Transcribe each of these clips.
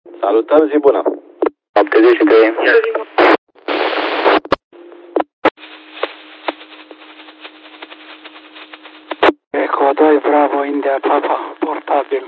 Salutăm, zi bună! 73. Eco 2 Bravo India Papa portabil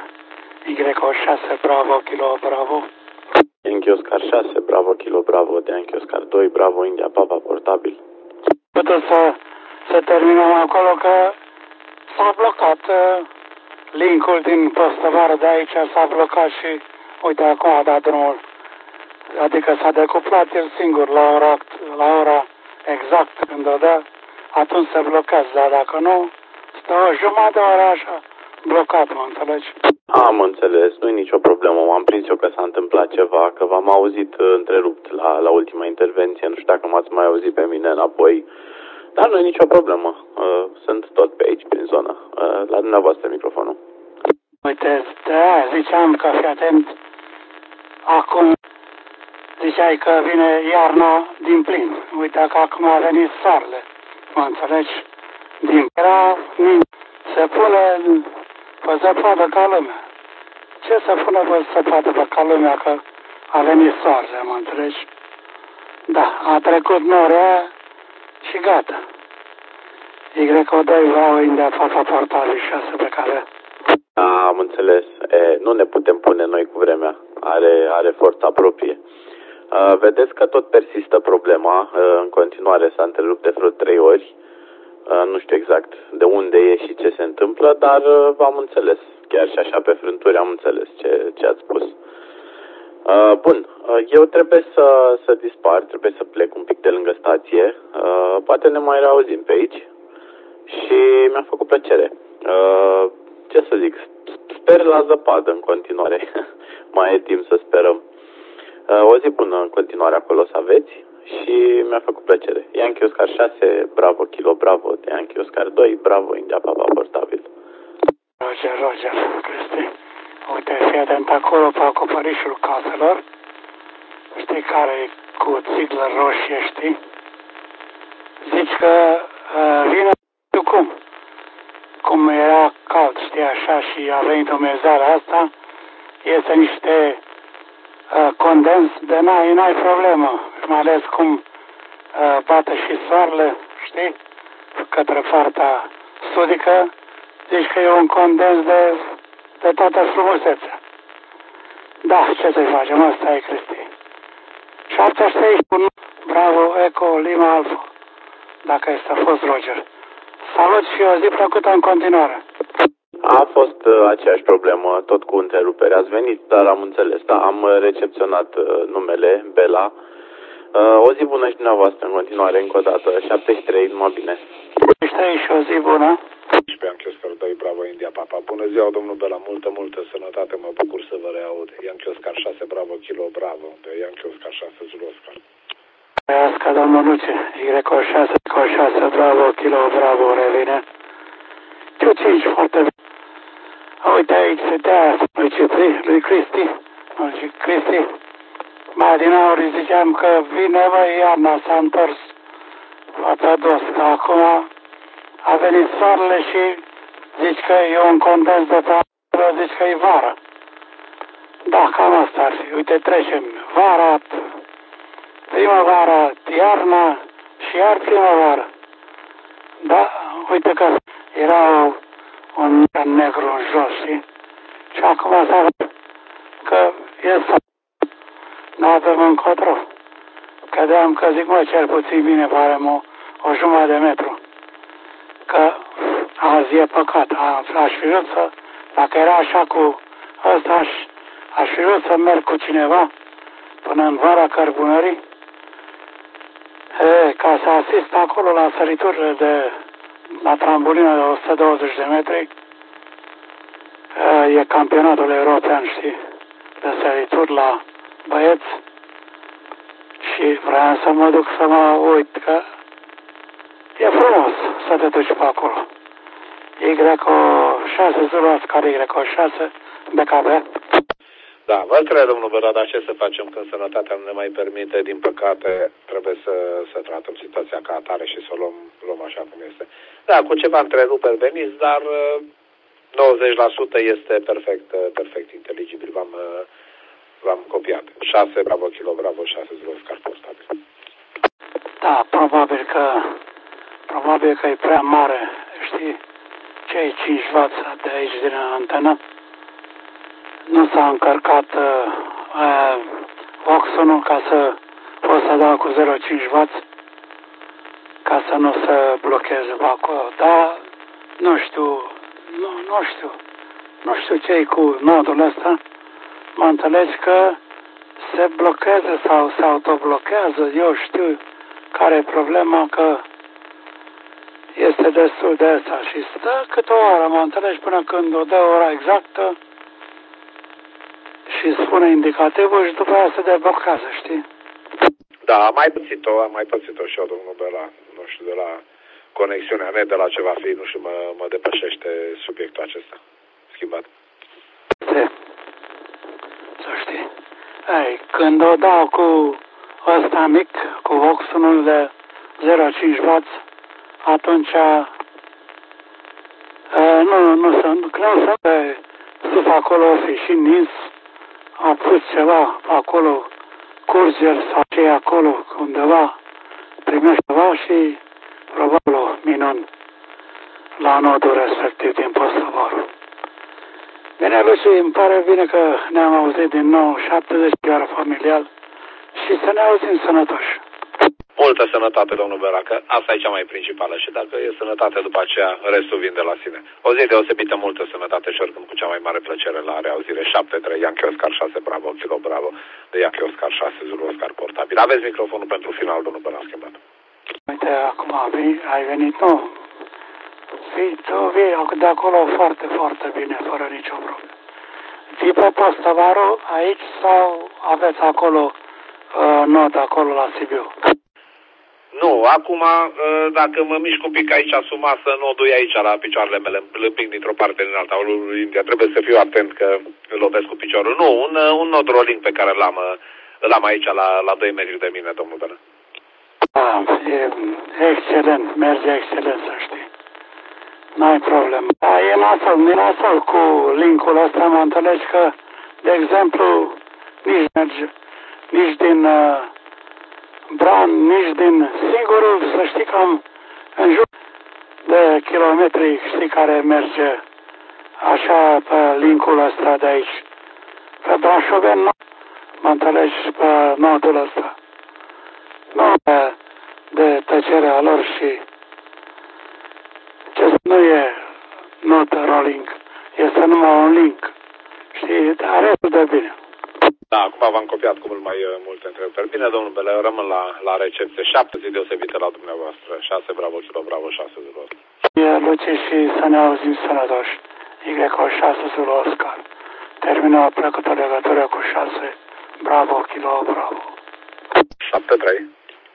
Y6 Bravo Kilo Bravo Yankee Oscar 6 Bravo Kilo Bravo de Yankee Oscar 2 Bravo India Papa portabil. Puteți să terminăm acolo că s-a blocat linkul din postăvară de aici, s-a blocat și uite acum a dat drumul. Adică s-a decuplat el singur la ora exactă când o dă, atunci se blochează, dar dacă nu, stă o jumătate de oră așa blocat, mă înțelegi? Am înțeles, nu-i nicio problemă, m-am prins eu că s-a întâmplat ceva, că v-am auzit întrerupt la ultima intervenție, nu știu dacă m-ați mai auzit pe mine înapoi, dar nu-i nicio problemă, sunt tot pe aici, prin zonă, la dumneavoastră microfonul. Uite, de-aia ziceam că fii atent, acum ziceai că vine iarna din plin, uite că acum a venit soarele, mă înțelegi? Era se pune pe zăpadă ca lumea. Ce să pună pe zăpadă ca lumea că a venit soarele, mă înțelegi? Da, a trecut norea și gata. Y2 Bravo India Papa portabil 6 pe care. Am înțeles, nu ne putem pune noi cu vremea, are forța proprie. Vedeți că tot persistă problema, în continuare s-a întrerupt de vreo 3 ori. Nu știu exact de unde e și ce se întâmplă, dar v-am înțeles. Chiar și așa pe frânturi am înțeles ce ați spus. Bun, eu trebuie să dispar, trebuie să plec un pic de lângă stație. Poate ne mai reauzim pe aici și mi-a făcut plăcere. Ce să zic, sper la zăpadă în continuare. Mai e timp să sperăm. O zi bună în continuare acolo să aveți. Și mi-a făcut plăcere. Yankee Oscar 6, Bravo Kilo Bravo de Yankee Oscar 2, Bravo India Papa portabil. Roger, Cristi. Uite, fii atent acolo pe acoperișul caselor. Știi care e cu țiglă roșie, știi? Zici că vine cum era cald, știi, așa, și a venit umezeala asta, este niște condens de n-ai problemă, mai ales cum bate și soarele, știi, către partea sudică, zici că e un condens de toată frumusețea. Da, ce să-i facem, asta e, Cristi. 761, Bravo, Eco, Lima, Alfa, dacă este, a fost Roger. Salut și o zi plăcută în continuare. A fost aceeași problemă, tot cu întrerupere. Ați venit, dar am înțeles. Da, am recepționat numele, Bela. O zi bună și dumneavoastră în continuare, încă o dată. 73, numai bine. 73 și o zi bună. Și pe Yankee Oscar 2, Bravo India Papa. Bună ziua, domnul Bela, multă sănătate, mă bucur să vă reaud. Yankee Oscar 6, Bravo Kilo Bravo, de Yankee Oscar 6, Zulu Oscar. Trăiască, domnul Luce, Y6, Bravo, Kilo Bravo, revine. Tu 5, foarte bine. Uite aici, lui Cipri, lui Cristi. Mai din aur ziceam că vine, iarna s-a întors pe dos, că acum a venit soarele și zici că e un condens de pe zici că e vară. Da, cam asta ar fi. Uite, trecem vara, primăvara, iarna și iar primăvară. Da, uite că era un negru în jos, știi? Și acum s-a văzut că e să n-avem încotro. Credeam că zic, mă, cel puțin bine parem o jumătate de metru. Că azi e păcat. Aș fi vrut să, dacă era așa cu ăsta, aș fi vrut să merg cu cineva până în vara cărbunării, ca să asist acolo la săriturile la trambulină de 120 de metri. E campionatul european, știi, de sărituri la băieți și vreau să mă duc să mă uit, că e frumos să te duci pe acolo. Y6 Zulu Oscar, Y6 BKB. Da, vă întreb, domnul Bela, dar ce să facem când sănătatea nu ne mai permite? Din păcate, trebuie să tratăm situația ca atare și să o luăm așa cum este. Da, cu ceva întreruperi veniți, dar 90% este perfect inteligibil. L-am copiat. 6 Bravo Kilo Bravo 6 Zulu Oscar portabil. Da, probabil că e prea mare, știi, cei 5W de aici din antenă. Nu s-a încărcat oxonul ca să pot să dau cu 0,5W ca să nu se blocheze pe acolo. Dar nu știu ce-i cu nodul ăsta. Mă înțelegi că se blochează sau se autoblochează. Eu știu care e problema, că este destul de asta și stă câte o oră, mă înțelegi, până când o dă ora exactă și spune indicativul și după aia se deblochează, știi? Da, am mai pățit-o și eu, domnul Bela, nu știu, de la conexiunea net, de la ce va fi, nu știu, mă depășește subiectul acesta schimbat. Să știi. Ei, când o dau cu ăsta mic, cu oxonul de 0,5W, atunci nu sunt sus acolo o fi și nins, a pus ceva acolo, curger sau ce acolo undeva, primește ceva și probabil o minun la nodul respectiv din postăvorul. Bine, Luciu, îmi pare bine că ne-am auzit din nou 70 de ori familial și să ne auzim sănătoși. Multă sănătate, domnul Bela, că asta e cea mai principală și dacă e sănătate, după aceea restul vin de la sine. O zi deosebită, multă sănătate și oricând cu cea mai mare plăcere la reauzire. 7-3, Yankee Oscar 6 Bravo Kilo Bravo de Yankee Oscar 6 Zulu Oscar portabil. Aveți microfonul pentru final, domnul Bela, schimbat. Uite, acum ai venit, nu? Tu vii de acolo foarte, foarte bine, fără nicio problemă. Vii pe postăvarul aici sau aveți acolo nod acolo la Sibiu? Nu, acum, dacă mă mișc un pic aici sub masă, nodul e aici la picioarele mele, îl împing dintr-o parte din alta, India. Trebuie să fiu atent că îl lovesc cu piciorul. Nu, un nod rolling pe care îl am aici la 2 metri de mine, domnul Bela. E excelent, merge excelent, să știi. N-ai problemă. Da, e nasol cu linkul ăsta, mă înțelegi că, de exemplu, nici din Bran, nici din Sigurul, să știi că am în jur de kilometri, știi, care merge așa pe linkul ăsta de aici. Pe Brașoven, mă înțelegi, pe nodul ăsta. Nu de tăcerea lor și ce nu e not rolling, este numai un link. Și are de bine. Da, acum v-am copiat cu mult mai multe întrebări. Bine, domnul Bela, eu rămân la recepție. 7 zi deosebite la dumneavoastră. 6 Bravo Kilo Bravo 6 Zulu Oscar. Luci, și să ne auzim sănătoși. Y6 Zulu Oscar. Termină plăcută legătură cu 6 Bravo Kilo Bravo. 7-3.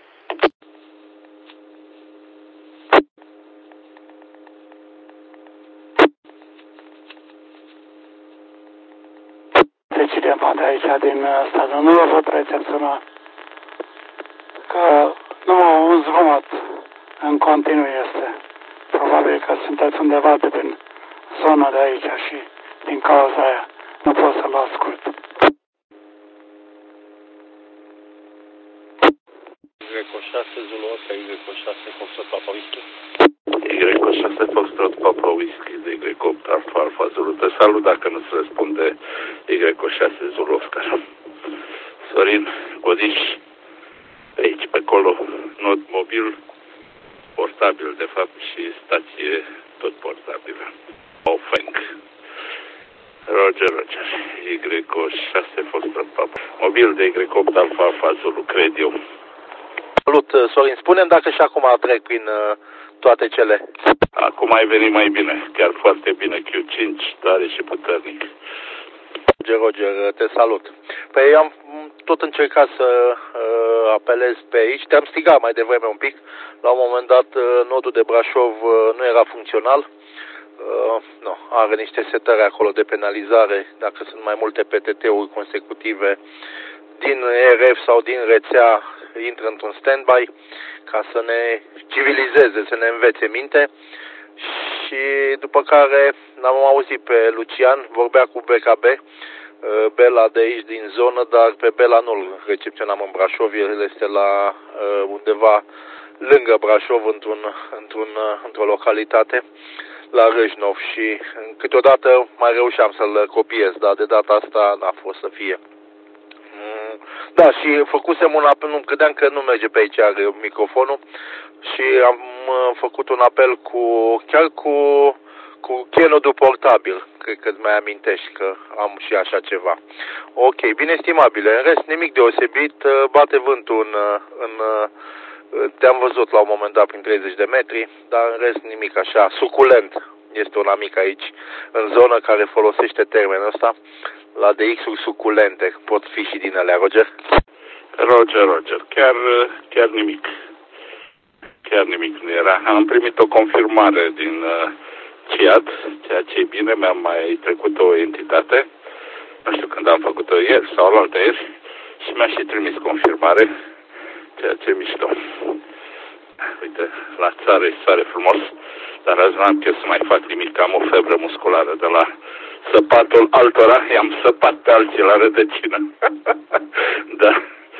Decidem de aici din statul. Nu vă pot recepționa că numai un zgomot în continuu este. Probabil că sunteți undeva de prin zona de aici și din cauza aia nu pot să-l ascult. Y6 Zulu Oscar, Y6 Foxtrot Papa Whisky. Y6 Foxtrot Papa Whisky de Y8 Alfa Alfa Zulu. Te salut dacă nu se răspunde Y6 Zulu Oscar. Sorin Godiș, aici pe acolo, not mobil, portabil de fapt și stație tot portabilă. Ofeng. Roger, Y6 Foxtrot Papa. Mobil de Y8 Alfa Alfa Zulu, cred eu. Salut, Sorin. Spune-mi dacă și acum trec prin toate cele. Acum ai venit mai bine, chiar foarte bine, Q5, tare și puternic. Roger, te salut. Păi eu am tot încercat să apelez pe aici. Te-am strigat mai devreme un pic. La un moment dat nodul de Brașov nu era funcțional. Nu, are niște setări acolo de penalizare dacă sunt mai multe PTT-uri consecutive din RF sau din rețea, intră într-un standby ca să ne civilizeze, să ne învețe minte. Și după care l-am auzit pe Lucian, vorbea cu BKB, Bela de aici din zonă, dar pe Bela nu-l recepționam în Brașov, el este la undeva lângă Brașov, într-o localitate, la Râșnov, și câteodată mai reușeam să-l copiez, dar de data asta n-a fost să fie. Da, și făcusem un apel, nu credeam că nu merge pe aici microfonul, și am făcut un apel chiar cu chenodul portabil. Cred că îți mai amintești că am și așa ceva. Ok, bine, estimabile. În rest, nimic deosebit. Bate vântul te-am văzut la un moment dat prin 30 de metri, dar în rest nimic așa. Suculent este un amic aici, în zonă, care folosește termenul ăsta. La DX-uri suculente. Pot fi și din alea, Roger? Roger. Chiar nimic. Chiar nimic nu era. Am primit o confirmare din CIAD, ceea ce e bine, mi-am mai trecut o entitate, nu știu când am făcut-o, ieri sau alaltă ieri, și mi-a și trimis confirmare, ceea ce e mișto. Uite, la țară e soare frumos, dar azi n-am chef să mai fac nimic, am o febră musculară de la săpatul altora, i-am săpat pe alții la rădăcină. Da.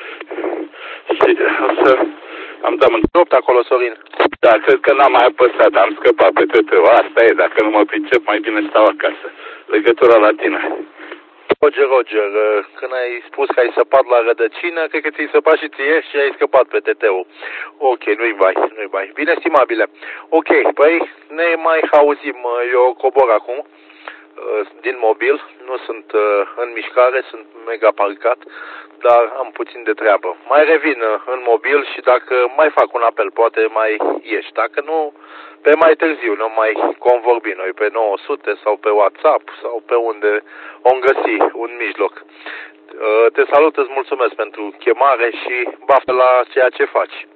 Și o să am dat în acolo, Sorin. Da, cred că n-am mai apăsat, am scăpat pe TT-ul. Asta e, dacă nu mă pricep, mai bine stau acasă. Legătura la tine. Roger, când ai spus că ai săpat la rădăcină, cred că ți-ai săpat și ție și ai scăpat pe TT-ul. Ok, nu-i bai. Bine, estimabile. Ok, păi ne mai auzim. Eu cobor acum din mobil, nu sunt în mișcare, sunt mega parcat, dar am puțin de treabă. Mai revin în mobil și dacă mai fac un apel, poate mai ieși. Dacă nu, pe mai târziu, nu mai convorbi noi pe 900 sau pe WhatsApp sau pe unde om găsi un mijloc. Te salut, îți mulțumesc pentru chemare și baftă la ceea ce faci.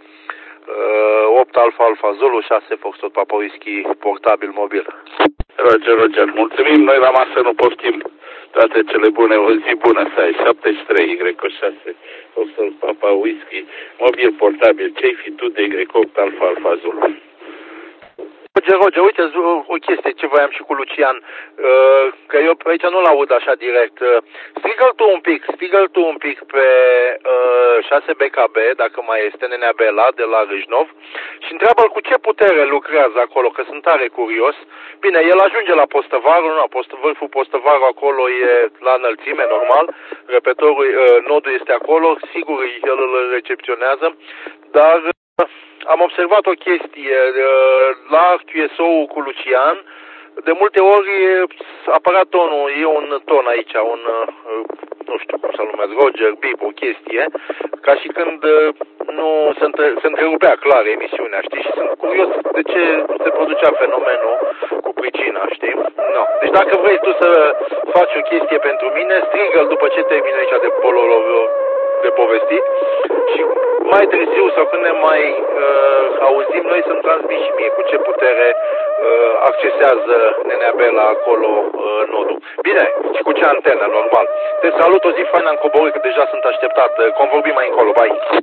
8 Alfa Zulu, 6 Foxtrot Papa Whisky, portabil mobil. Roger, mulțumim, noi la masă nu poftim. Toate cele bune, o zi bună să ai. 73 Y6 Foxtrot Papa Whisky, mobil portabil, ce-ai fi tu de Y8 Alfa Zulu? Roger, uite o chestie ce voiam și cu Lucian, că eu aici nu-l aud așa direct. Strigă-l tu un pic pe 6BKB, dacă mai este, Nenea Bela de la Râșnov, și întreabă-l cu ce putere lucrează acolo, că sunt tare curios. Bine, el ajunge la Postăvarul, vârful Postăvarul acolo e la înălțime, normal, nodul este acolo, sigur el îl recepționează, dar am observat o chestie la QSO-ul cu Lucian. De multe ori apărea tonul, e un ton aici, nu știu cum să-l numesc, Roger, bip, o chestie, ca și când nu se întrerupea clar emisiunea, știi? Și sunt curios de ce se producea fenomenul cu pricina, știi? No. Deci dacă vrei tu să faci o chestie pentru mine, strigă-l după ce termine aici de povestit și mai târziu sau când ne mai auzim, noi să-mi transmit și mie cu ce putere accesează Nenea Bela acolo nodul. Bine, și cu ce antenă, normal. Te salut, o zi faină, în coborât, că deja sunt așteptat. Convorbim mai încolo, bye!